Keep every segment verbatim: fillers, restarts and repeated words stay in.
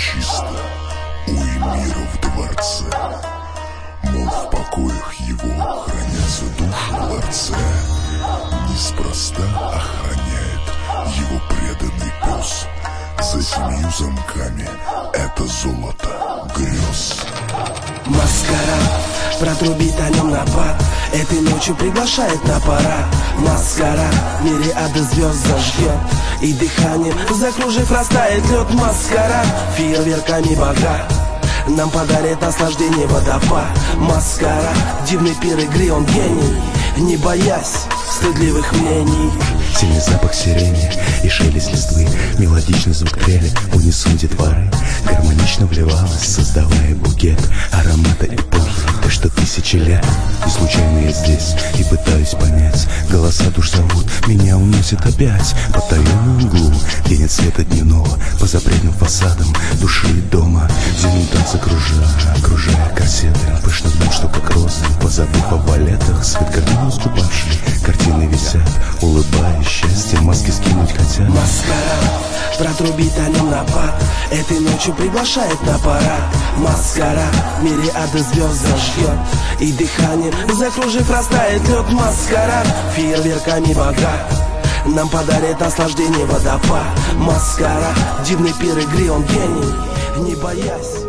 чисто у эмира в дворце, мол, в покоях его хранятся души в ларце. Неспроста охраняет его преданный пес. За семью замками это золото грез. Маскарад, протрубит о нем напад, этой ночью приглашает на парад. Маскарад, мириады звезд зажгет, и дыханием закружив растает лед. Маскарад, фейерверками богат, нам подарит наслаждение водопад. Маскарад, дивный пир игры, он гений, не боясь стыдливых мнений. Сильный запах сирени и шелест листвы, мелодичный звук трели, унисон детворы гармонично вливалась, создавая букет аромата эпохи, так что тысячи лет. И случайно я здесь, и пытаюсь понять, голоса душ зовут, меня уносит опять в потаенную углу, где нет света дневного, по запретным фасадам души и дома. Зиму танцы кружа, окружая корсеты пышных дум, что как розы, позабыв о балетах, свет картину скупавший, картины висят, улыбаясь счастье, маски скинуть хотят. Маскарад, протрубит о нем напад, этой ночью приглашает на парад. Маскарад, мириады звезд зажгет, и дыханием закружив растает лед. Маскарад, фейерверками богат, нам подарит наслаждение водопад. Маскарад, дивный пир игры, он гений, не боясь.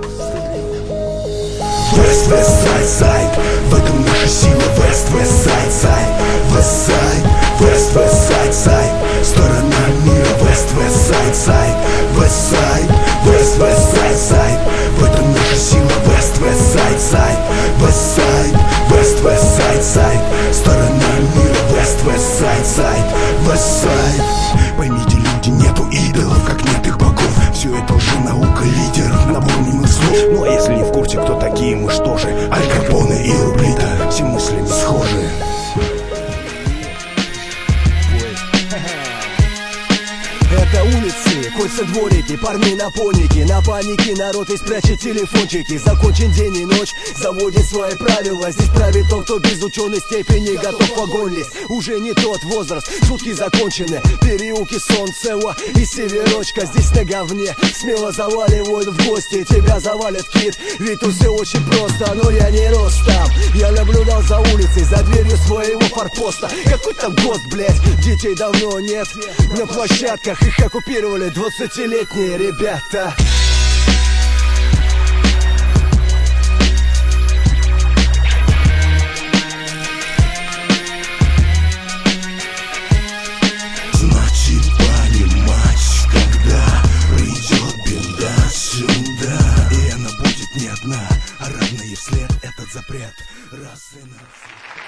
West, West, Side, Side, в этом наша сила. West, West, Side, Side, West Side, West, West, Side, Side, сторона мира. West, West, Side, Side, West Side, West, West, Side, Side, в этом наша сила. West, West, Side, Side, West Side, West, West, Side, Side, сторона мира. West, West, Side, Side, West Side. Поймите, люди, нету идолов, как нет их богов. Все это уже наука лидеров, набор немых слов. Ну а если не в курсе, кто такие мы, что же? Аль Капоне и Рублита, все мысли схожи. Это улицы, кольца дворики, парни на понике, на панике народ весь прячет телефончики. Закончен день и ночь, заводит свои правила. Здесь правит тот, кто без ученой степени готов в огонь лезть. Уже не тот возраст, шутки закончены, переулки Солнцева и Северочка. Здесь на говне смело заваливают в гости, тебя завалят кит, ведь тут все очень просто. Но я не рос там, я наблюдал за улицей, за дверью своего форпоста. Какой там год, блять, детей давно нет на площадках, их оккупировали двадцатилетние ребята. Значит, понимать, когда придет беда сюда, и она будет не одна, а равная вслед этот запрет раз и навсегда.